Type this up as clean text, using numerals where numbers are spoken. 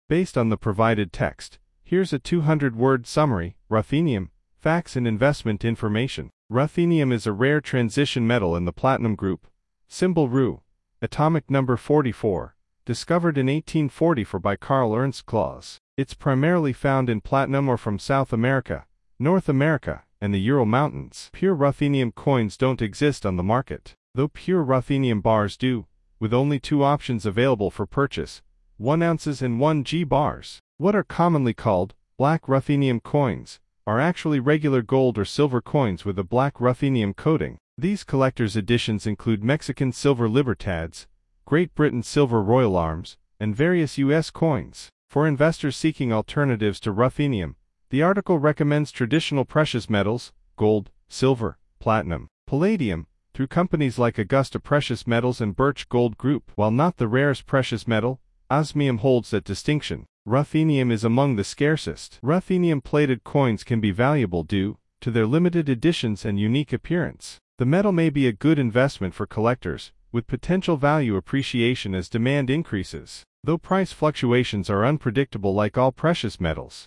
Based on the provided text, here's a 200-word summary. Ruthenium, facts and investment information. Ruthenium is a rare transition metal in the platinum group, symbol Ru, atomic number 44, discovered in 1844 by Carl Ernst Claus. It's primarily found in platinum ore from South America, North America, and the Ural Mountains. Pure ruthenium coins don't exist on the market, though pure ruthenium bars do, with only 2 options available for purchase, 1 ounces and 1 G bars. What are commonly called black ruthenium coins are actually regular gold or silver coins with a black ruthenium coating. These collector's editions include Mexican silver Libertads, Great Britain silver Royal Arms, and various U.S. coins. For investors seeking alternatives to ruthenium, the article recommends traditional precious metals, gold, silver, platinum, palladium, through companies like Augusta Precious Metals and Birch Gold Group. While not the rarest precious metal, osmium holds that distinction. Ruthenium is among the scarcest. Ruthenium-plated coins can be valuable due to their limited editions and unique appearance. The metal may be a good investment for collectors, with potential value appreciation as demand increases. Though price fluctuations are unpredictable like all precious metals,